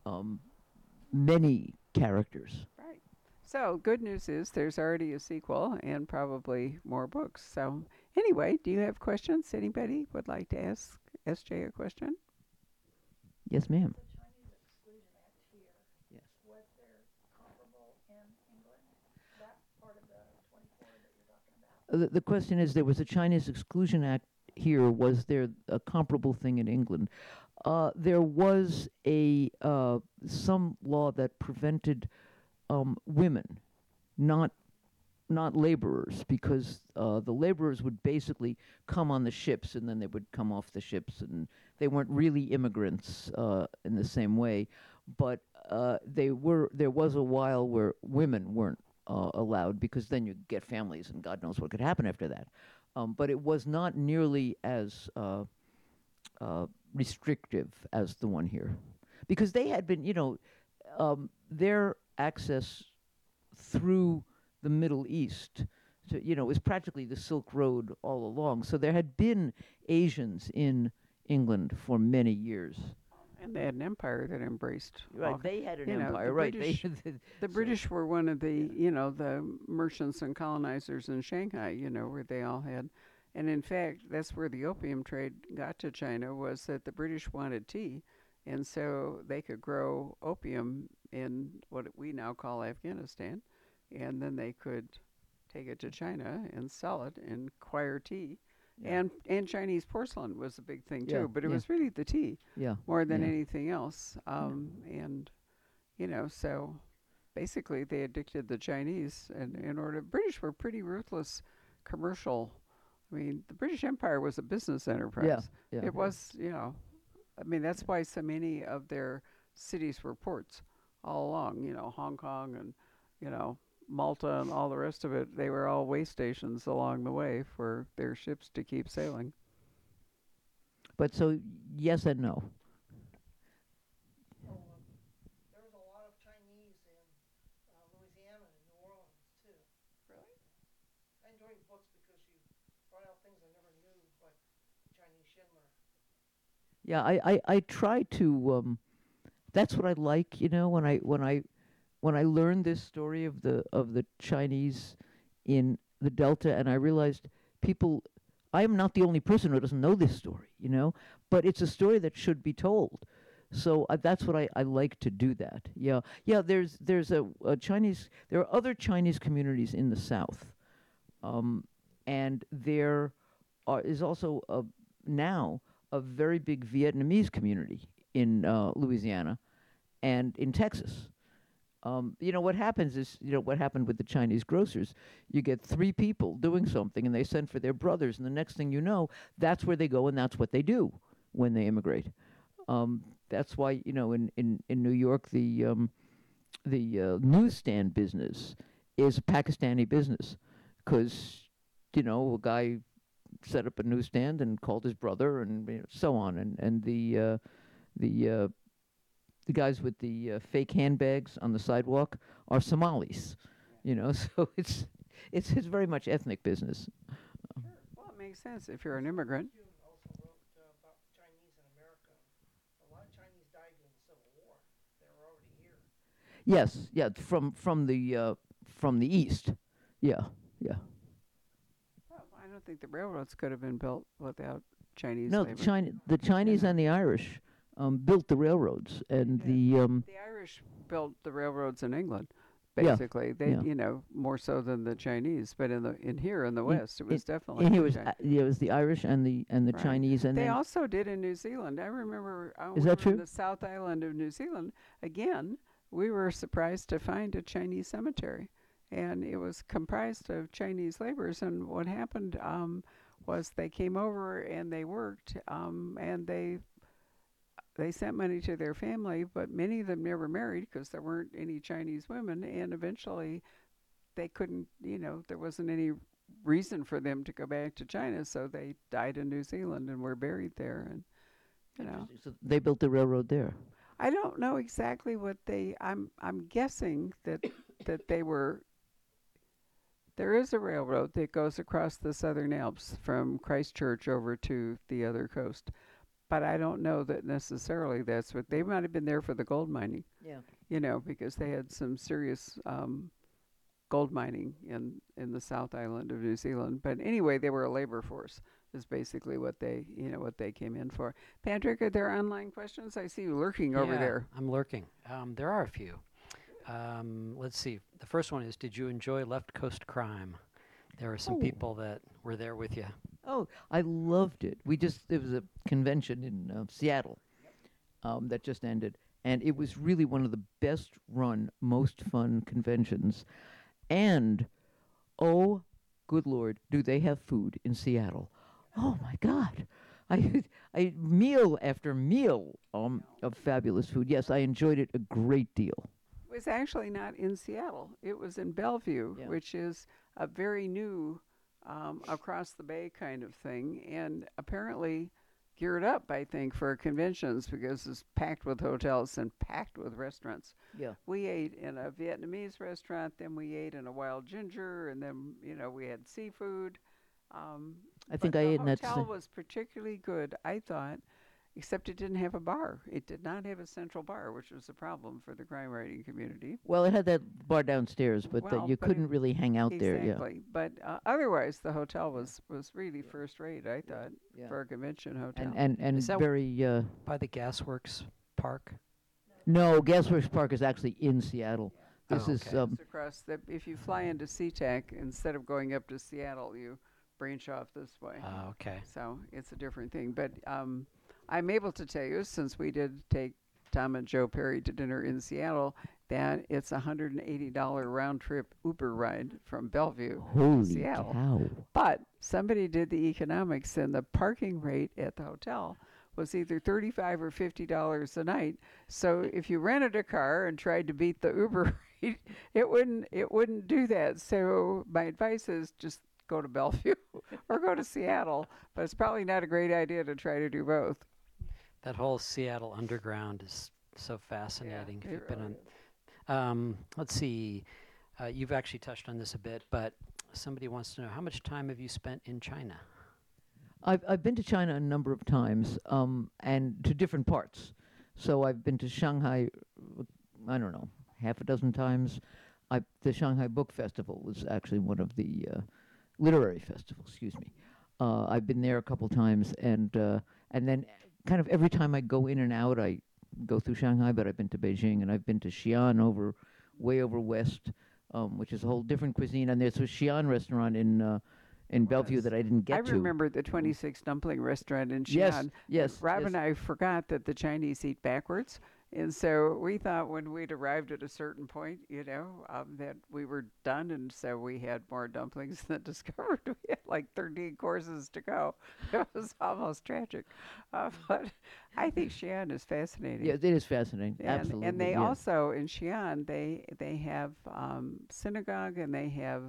many characters. Right. So good news is there's already a sequel and probably more books. So anyway, do you have questions? Anybody would like to ask SJ a question? Yes, ma'am. Yes. The question is, there was a Chinese Exclusion Act here. Was there a comparable thing in England? There was a some law that prevented women, not laborers, because the laborers would basically come on the ships and then they would come off the ships, and they weren't really immigrants in the same way. But there was a while where women weren't allowed, because then you get families and God knows what could happen after that. But it was not nearly as restrictive as the one here, because they had been, their access through the Middle East, was practically the Silk Road all along. So there had been Asians in England for many years. And they had an empire that embraced. Right, all- they had an you know, empire, the right? British- The British were one of the, the merchants and colonizers in Shanghai, where they all had. And in fact, that's where the opium trade got to China, was that the British wanted tea. And so they could grow opium in what we now call Afghanistan. And then they could take it to China and sell it and acquire tea. Yeah. And Chinese porcelain was a big thing too, Yeah, but it yeah. was really the tea Yeah. more than yeah. anything else. And, so basically they addicted the Chinese, and in order, British were pretty ruthless commercial. I mean, the British Empire was a business enterprise. Yeah. It was, that's why so many of their cities were ports all along, Hong Kong and, Malta and all the rest of it. They were all way stations along the way for their ships to keep sailing. But so, yes and no. There's a lot of Chinese in Louisiana and New Orleans too. Really? I enjoy your books because you brought out things I never knew, like Chinese Schindler. Yeah, I try to. That's what I like, when I learned this story of the Chinese in the Delta, and I realized people. I am not the only person who doesn't know this story, but it's a story that should be told. So that's what I like to do. That. Yeah. There's a Chinese. There are other Chinese communities in the South, and there is also now a very big Vietnamese community in Louisiana and in Texas. What happens is, what happened with the Chinese grocers. You get 3 people doing something, and they send for their brothers, and the next thing you know, that's where they go, and that's what they do when they immigrate. That's why, in New York, the newsstand business is a Pakistani business, because, a guy set up a newsstand and called his brother, and so on, and the guys with the fake handbags on the sidewalk are Somalis, so it's very much ethnic business. Well, it makes sense if you're an immigrant. Hume also wrote about Chinese in America. A lot of Chinese died during the Civil War. They were already here. Yes, yeah, from the east, yeah. Well, I don't think the railroads could have been built without Chinese No, labor. the Chinese and the Irish built the railroads and The Irish built the railroads in England. Yeah, Basically, they yeah. more so than the Chinese, but in here in the West, it was definitely And the it was Chinese. yeah, it was the Irish and the Right. Chinese, and They then also did in New Zealand. I remember is we that were in true? the South Island of New Zealand. Again, we were surprised to find a Chinese cemetery, and it was comprised of Chinese laborers. And what happened was they came over and they worked, and they sent money to their family, but many of them never married because there weren't any Chinese women, and eventually they couldn't, there wasn't any reason for them to go back to China, so they died in New Zealand and were buried there. And Interesting. So they built the railroad there. I don't know exactly what I'm guessing that they were. There is a railroad that goes across the Southern Alps from Christchurch over to the other coast, but I don't know that necessarily that's what they might have been there for the gold mining. Yeah. Because they had some serious gold mining in the South Island of New Zealand. But anyway, they were a labor force. Is basically what they came in for. Patrick, are there online questions? I see you lurking over Yeah, there. I'm lurking. There are a few. Let's see. The first one is, did you enjoy Left Coast Crime? There were some Oh. people that were there with you. Oh, I loved it. There was a convention in Seattle that just ended, and it was really one of the best run, most fun conventions. And oh, good Lord, do they have food in Seattle? Oh my God, I meal after meal of fabulous food. Yes, I enjoyed it a great deal. It was actually not in Seattle. It was in Bellevue, Yeah. which is a very new across the bay kind of thing, and apparently geared up, I think, for conventions because it's packed with hotels and packed with restaurants. Yeah. We ate in a Vietnamese restaurant, then we ate in a Wild Ginger, and then we had seafood. I think But I the ate in that. hotel was particularly good, I thought, except it didn't have a bar. It did not have a central bar, which was a problem for the crime writing community. Well, it had that bar downstairs, but Well, you but couldn't really hang out there. Yeah. Exactly. But otherwise, the hotel was really first rate, I thought, Yeah. for a convention hotel. And Is that very. By the Gasworks Park? No, Gasworks Park is actually in Seattle. This Oh, is okay. It's across if you fly into SeaTac, instead of going up to Seattle, you branch off this way. Okay. So it's a different thing. But I'm able to tell you, since we did take Tom and Joe Perry to dinner in Seattle, that it's a $180 round trip Uber ride from Bellevue to holy Seattle. cow. But somebody did the economics, and the parking rate at the hotel was either $35 or $50 a night. So if you rented a car and tried to beat the Uber rate, it wouldn't do that. So my advice is just go to Bellevue or go to Seattle. But it's probably not a great idea to try to do both. That whole Seattle underground is so fascinating. If it you've been really on, let's see. You've actually touched on this a bit, but somebody wants to know, how much time have you spent in China? I've been to China a number of times, and to different parts. So I've been to Shanghai, I don't know, half a dozen times. The Shanghai Book Festival was actually one of the literary festivals. Excuse me. I've been there a couple times, and then kind of every time I go in and out, I go through Shanghai. But I've been to Beijing, and I've been to Xi'an way over west, which is a whole different cuisine. And there's a Xi'an restaurant in Bellevue was. that I didn't get I to. remember the 26 dumpling restaurant in Yes, Xi'an. yes. Rob yes. and I forgot that the Chinese eat backwards. And so we thought when we'd arrived at a certain point, that we were done. And so we had more dumplings than discovered. We had like 13 courses to go. It was almost tragic. But I think Xi'an is fascinating. Yeah, it is fascinating. And, Absolutely. and they yeah. also, in Xi'an, they have synagogue and they have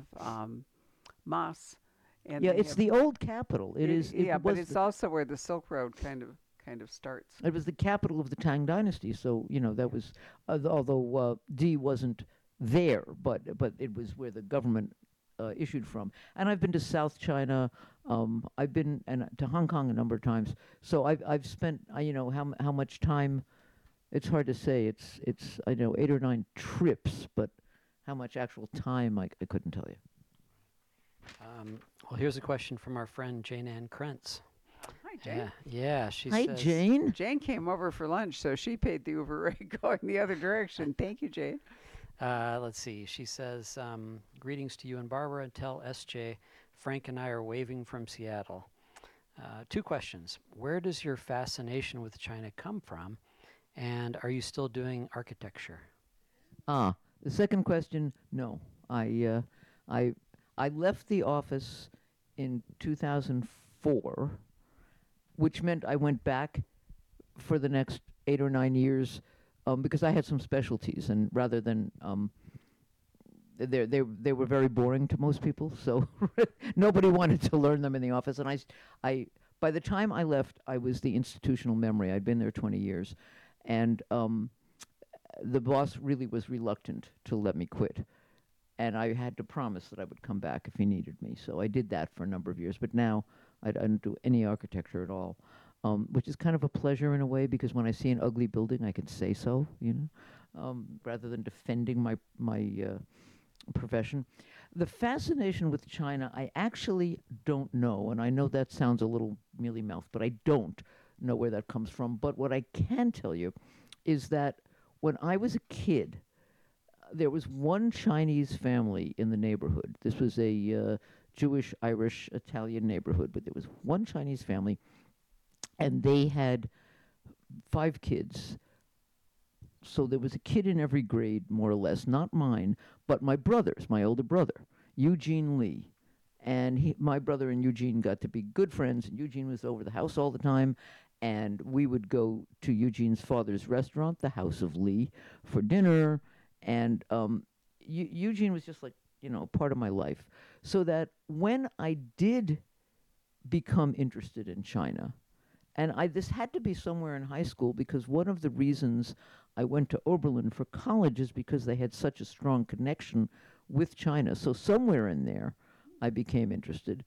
mosque. And Yeah, they it's have the old capital. It is. Yeah, it but was it's the, also where the Silk Road kind of starts. It was the capital of the Tang Dynasty. So that was, although Di wasn't there, but it was where the government issued from. And I've been to South China. I've been to Hong Kong a number of times. So I've spent how much time. It's hard to say. It's I know 8 or 9 trips, but how much actual time I couldn't tell you. Well, here's a question from our friend Jane Ann Krentz. Hi, Hi, Jane. Yeah, yeah. She Hi, says, Jane. Jane came over for lunch, so she paid the Uber rate going the other direction. Thank you, Jane. let's see. She says, greetings to you and Barbara, and tell SJ, Frank and I are waving from Seattle. Two questions. Where does your fascination with China come from? And are you still doing architecture? The second question, no. I I left the office in 2004, which meant I went back for the next 8 or 9 years because I had some specialties, and rather than they were very boring to most people, so nobody wanted to learn them in the office. And I by the time I left, I was the institutional memory. I'd been there 20 years, and the boss really was reluctant to let me quit. And I had to promise that I would come back if he needed me. So I did that for a number of years. But now I don't do any architecture at all, which is kind of a pleasure in a way, because when I see an ugly building, I can say so, rather than defending my profession. The fascination with China, I actually don't know, and I know that sounds a little mealy-mouthed, but I don't know where that comes from. But what I can tell you is that when I was a kid, there was one Chinese family in the neighborhood. This was a Jewish, Irish, Italian neighborhood, but there was one Chinese family, and they had 5 kids. So there was a kid in every grade, more or less, not mine, but my brother's, my older brother, Eugene Lee. And my brother and Eugene got to be good friends, and Eugene was over the house all the time, and we would go to Eugene's father's restaurant, the House of Lee, for dinner, and Eugene was just like, part of my life. So that when I did become interested in China, and this had to be somewhere in high school, because one of the reasons I went to Oberlin for college is because they had such a strong connection with China. So somewhere in there, I became interested.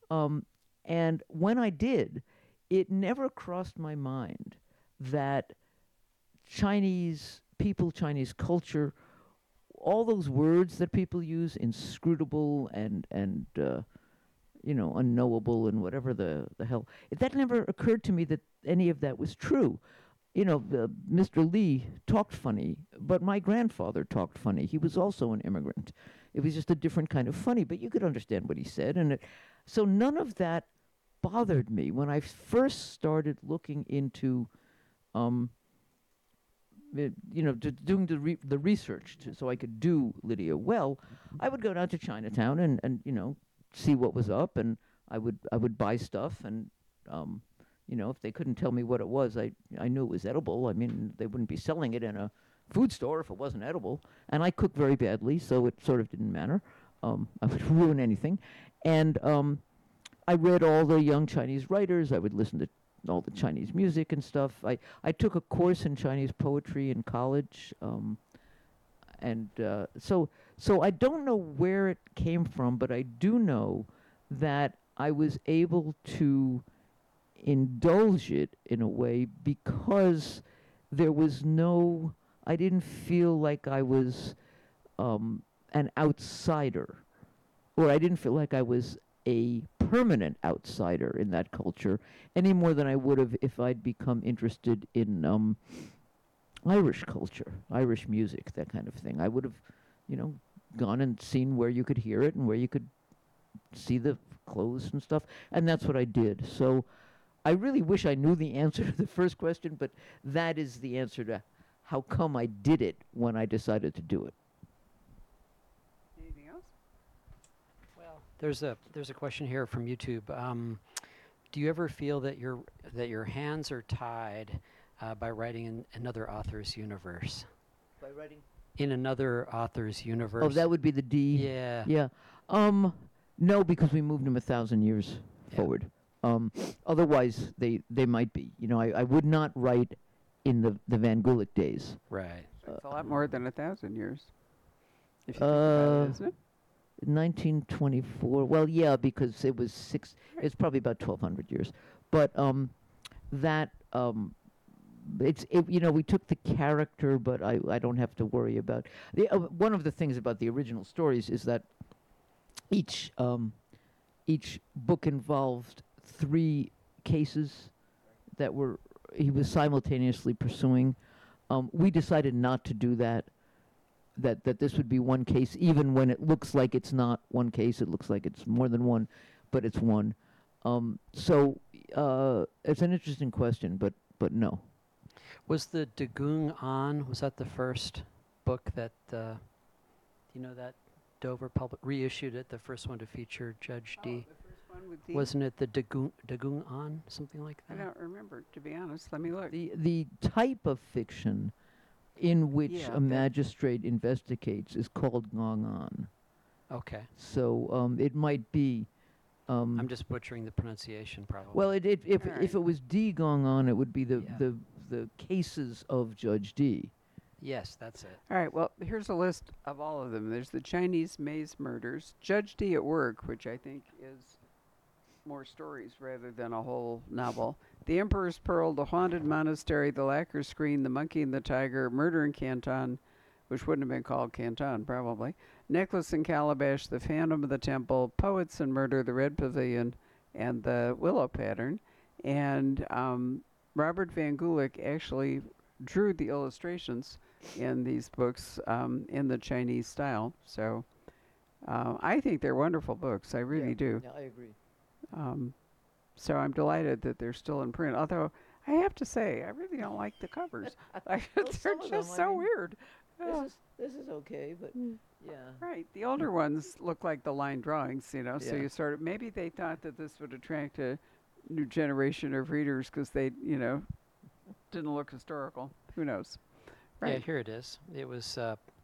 And when I did, it never crossed my mind that Chinese people, Chinese culture, all those words that people use, inscrutable and unknowable and whatever the hell, that never occurred to me that any of that was true. Mr. Lee talked funny, but my grandfather talked funny. He was also an immigrant. It was just a different kind of funny, but you could understand what he said. So none of that bothered me. When I first started looking into doing the research so I could do Lydia well, I would go down to Chinatown and see what was up, and I would buy stuff, and if they couldn't tell me what it was, I knew it was edible. I mean, they wouldn't be selling it in a food store if it wasn't edible. And I cook very badly, so it sort of didn't matter. I would ruin anything. And I read all the young Chinese writers. I would listen to all the Chinese music and stuff. I took a course in Chinese poetry in college, so I don't know where it came from, but I do know that I was able to indulge it in a way because I didn't feel like I was an outsider, or I didn't feel like I was a permanent outsider in that culture any more than I would have if I'd become interested in Irish culture, Irish music, that kind of thing. I would have, gone and seen where you could hear it and where you could see the clothes and stuff, and that's what I did. So I really wish I knew the answer to the first question, but that is the answer to how come I did it when I decided to do it. Anything else? Well, there's a question here from YouTube. Do you ever feel that your hands are tied by writing in another author's universe? By writing? In another author's universe. Oh, that would be the D. Yeah. Yeah. No, because we moved them 1,000 years forward. Otherwise, they might be. I would not write in the Van Gulik days. Right. It's a lot more than 1,000 years. If you think about it, isn't it? 1924. Well, yeah, because it was it's probably about 1,200 years. But we took the character, but I don't have to worry about one of the things about the original stories is that each book involved 3 cases that he was simultaneously pursuing. We decided not to do that. That this would be one case, even when it looks like it's not one case. It looks like it's more than one, but it's one. So it's an interesting question, but no. Was the Dagung An, was that the first book that, that Dover reissued it, the first one to feature Judge D? The first one with D? Wasn't it the Dagung An, something like I that? don't remember, to be honest. Let me look. The type of fiction in which Yeah, a that- magistrate investigates is called Gong An. Okay. So it might be. I'm just butchering the pronunciation, probably. Well, if Alright. it was D Gong An, it would be Yeah. the cases of Judge D. Yes, that's it. All right, well, here's a list of all of them. There's the Chinese maze murders, Judge D at Work, which I think is more stories rather than a whole novel, The Emperor's Pearl, The Haunted Monastery, The Lacquer Screen, The Monkey and the Tiger, Murder in Canton, which wouldn't have been called Canton, probably, Necklace and Calabash, The Phantom of the Temple, Poets and Murder, The Red Pavilion, and The Willow Pattern. And Robert Van Gulik actually drew the illustrations in these books in the Chinese style. So I think they're wonderful books. I really do. Yeah, I agree. So I'm delighted that they're still in print. Although I have to say, I really don't like the covers. Like, Well, they're some of them, just I so mean, weird. Oh, This is okay, but yeah. right. The older ones look like the line drawings, so Yeah. you sort of, maybe they thought that this would attract a new generation of readers because they, didn't look historical. Who knows? Yeah, Right. here it is. It was,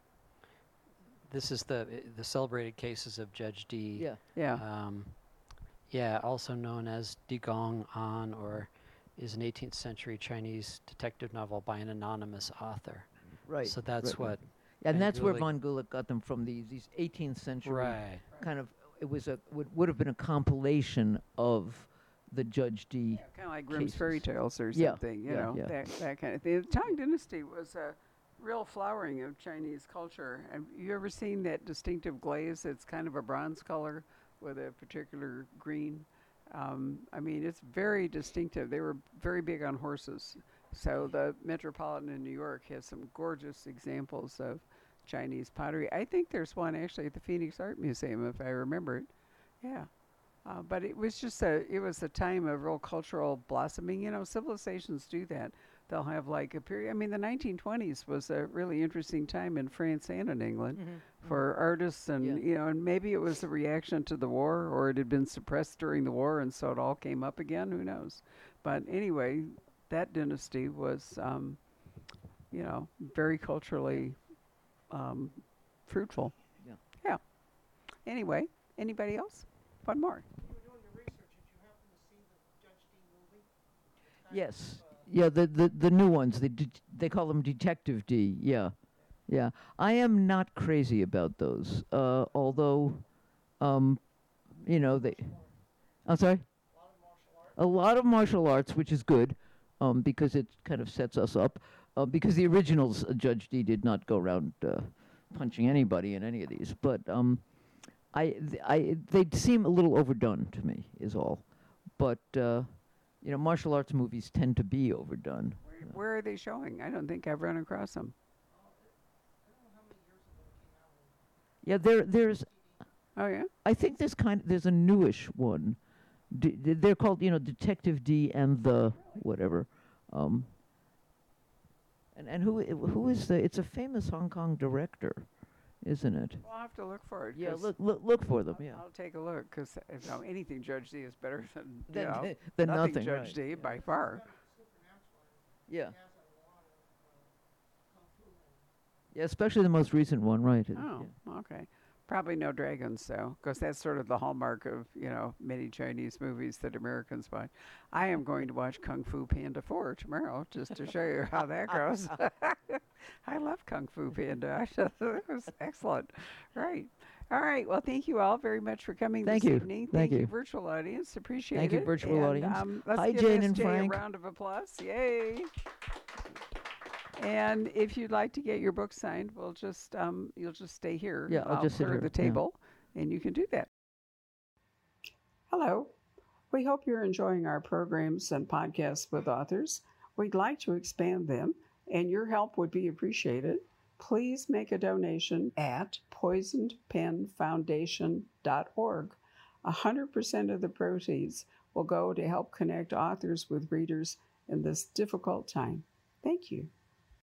this is the celebrated cases of Judge D. Yeah. Yeah. Yeah, also known as Digong An, or is an 18th century Chinese detective novel by an anonymous author. Right. So that's right, what. right. And Van that's where Gulik- von Gulik got them from. These 18th century Right. kind of. It was would have been a compilation of the Judge D. Kind of like Grimm's fairy cases. tales or Yeah, something, yeah, yeah. that kind of thing. The Tang Dynasty was a real flowering of Chinese culture. Have you ever seen that distinctive glaze? It's kind of a bronze color with a particular green. I mean, it's very distinctive. They were very big on horses. So the Metropolitan in New York has some gorgeous examples of Chinese pottery. I think there's one actually at the Phoenix Art Museum, if I remember it. Yeah. But it was just it was a time of real cultural blossoming. Civilizations do that. They'll have like a period. I mean, the 1920s was a really interesting time in France and in England for artists, and Yeah. and maybe it was a reaction to the war, or it had been suppressed during the war, and so it all came up again. Who knows? But anyway, that dynasty was, very culturally fruitful. Yeah. Yeah. Anyway, anybody else? One more. You were doing your research, did you happen to see the Judge D movie? It's kind Yes. of, Yeah, the new ones. They call them Detective D. Yeah, yeah. I am not crazy about those. Although, they. I'm sorry. A lot of martial arts, which is good, because it kind of sets us up. Because the originals, Judge D did not go around punching anybody in any of these, but they seem a little overdone to me, is all. But martial arts movies tend to be overdone. Where are they showing? I don't think I've run across them. Yeah, there's. Oh yeah. I think there's a newish one. They're called Detective D and the whatever. And who is it's a famous Hong Kong director, isn't it? Well, I'll have to look for it. Yeah, 'cause look for them. Yeah. I'll take a look because anything Judge D is better than Than nothing nothing, Judge right. D by far. Yeah. Yeah, especially the most recent one, right? Oh, Yeah. okay. Probably no dragons, though, because that's sort of the hallmark of many Chinese movies that Americans watch. I am going to watch Kung Fu Panda 4 tomorrow just to show you how that goes. I love Kung Fu Panda. It was excellent. Right. All right. Well, thank you all very much for coming Thank this you. evening. Thank you. virtual audience. Appreciate it. Thank you, virtual And, audience. Let's Hi, give Jane and SJ Frank. a round of applause. Yay. And if you'd like to get your book signed, we'll just you'll just stay here. Yeah, I'll just sit clear here, the yeah. table, and you can do that. Hello. We hope you're enjoying our programs and podcasts with authors. We'd like to expand them, and your help would be appreciated. Please make a donation at poisonedpenfoundation.org. 100% of the proceeds will go to help connect authors with readers in this difficult time. Thank you.